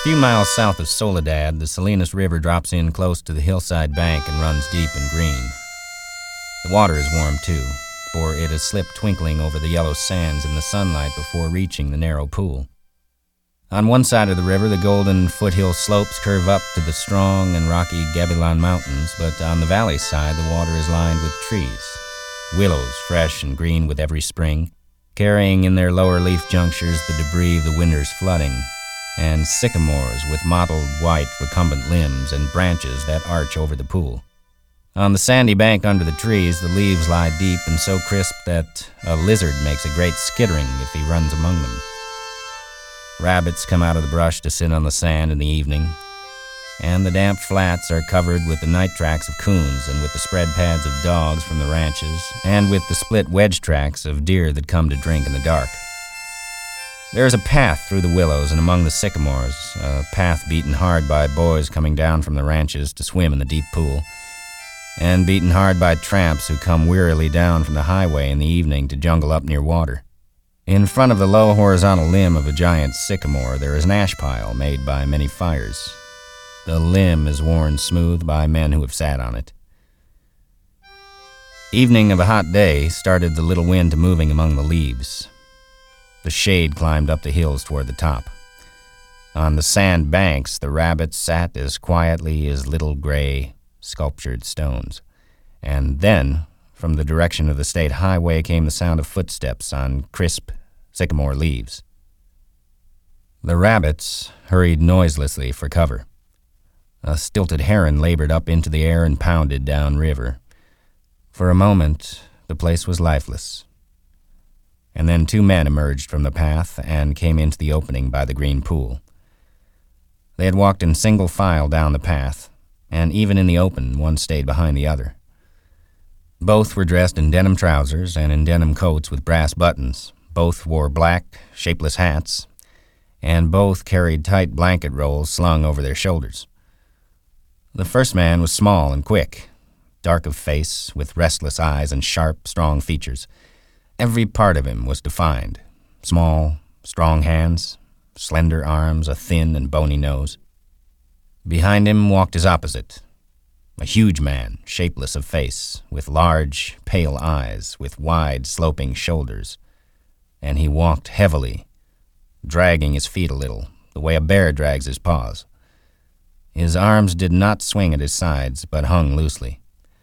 few miles south of Soledad, the Salinas River drops in close to the hillside bank and runs deep and green. The water is warm, too, for it has slipped twinkling over the yellow sands in the sunlight before reaching the narrow pool. On one side of the river, the golden foothill slopes curve up to the strong and rocky Gabilan Mountains, but on the valley side, the water is lined with trees, willows fresh and green with every spring, carrying in their lower leaf junctures the debris of the winter's flooding, and sycamores with mottled white recumbent limbs and branches that arch over the pool. On the sandy bank under the trees, the leaves lie deep and so crisp that a lizard makes a great skittering if he runs among them. Rabbits come out of the brush to sit on the sand in the evening, and the damp flats are covered with the night tracks of coons and with the spread pads of dogs from the ranches, and with the split wedge tracks of deer that come to drink in the dark. There is a path through the willows and among the sycamores, a path beaten hard by boys coming down from the ranches to swim in the deep pool, and beaten hard by tramps who come wearily down from the highway in the evening to jungle up near water. In front of the low horizontal limb of a giant sycamore, there is an ash pile made by many fires. The limb is worn smooth by men who have sat on it. Evening of a hot day started the little wind to moving among the leaves. The shade climbed up the hills toward the top. On the sand banks, the rabbits sat as quietly as little gray, sculptured stones. And then, from the direction of the state highway, came the sound of footsteps on crisp sycamore leaves. The rabbits hurried noiselessly for cover. A stilted heron labored up into the air and pounded downriver. For a moment, the place was lifeless. And then 2 men emerged from the path and came into the opening by the green pool. They had walked in single file down the path, and even in the open, one stayed behind the other. Both were dressed in denim trousers and in denim coats with brass buttons. Both wore black, shapeless hats, and both carried tight blanket rolls slung over their shoulders. The first man was small and quick, dark of face, with restless eyes and sharp, strong features. Every part of him was defined: small, strong hands, slender arms, a thin and bony nose. Behind him walked his opposite, a huge man, shapeless of face, with large, pale eyes, with wide, sloping shoulders. And he walked heavily, dragging his feet a little, the way a bear drags his paws. His arms did not swing at his sides, but hung loosely.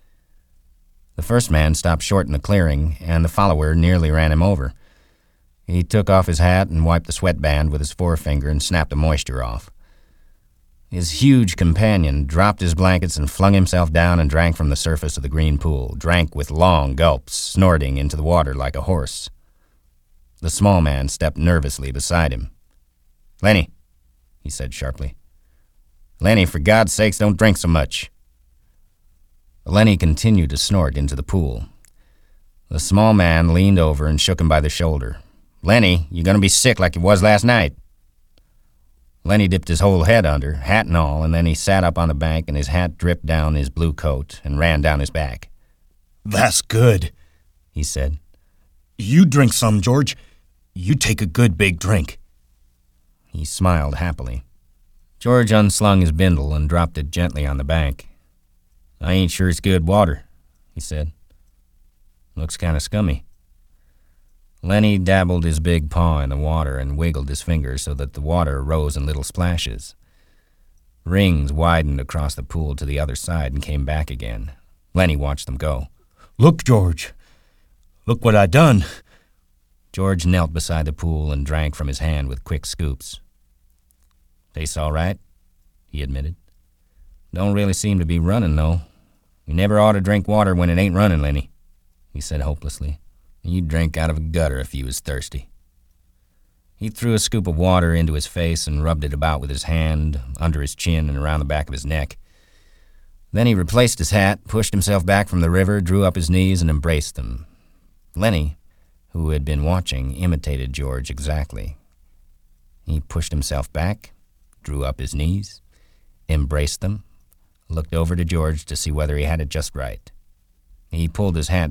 The first man stopped short in the clearing, and the follower nearly ran him over. He took off his hat and wiped the sweatband with his forefinger and snapped the moisture off. His huge companion dropped his blankets and flung himself down and drank from the surface of the green pool, drank with long gulps, snorting into the water like a horse. The small man stepped nervously beside him. "Lenny," he said sharply. "Lenny, for God's sakes, don't drink so much." Lenny continued to snort into the pool. The small man leaned over and shook him by the shoulder. "Lenny, you're going to be sick like you was last night." Lenny dipped his whole head under, hat and all, and then he sat up on the bank and his hat dripped down his blue coat and ran down his back. "That's good," he said. "You drink some, George. You take a good big drink." He smiled happily. George unslung his bindle and dropped it gently on the bank. "I ain't sure it's good water," he said. "Looks kind of scummy." Lenny dabbled his big paw in the water and wiggled his fingers so that the water rose in little splashes. Rings widened across the pool to the other side and came back again. Lenny watched them go. "Look, George. Look what I done." George knelt beside the pool and drank from his hand with quick scoops. "Tastes all right," he admitted. "Don't really seem to be running, though. You never ought to drink water when it ain't running, Lenny," he said hopelessly. "You'd drink out of a gutter if you was thirsty." He threw a scoop of water into his face and rubbed it about with his hand, under his chin and around the back of his neck. Then he replaced his hat, pushed himself back from the river, drew up his knees, and embraced them. Lenny, who had been watching, imitated George exactly. He pushed himself back, drew up his knees, embraced them, looked over to George to see whether he had it just right. He pulled his hat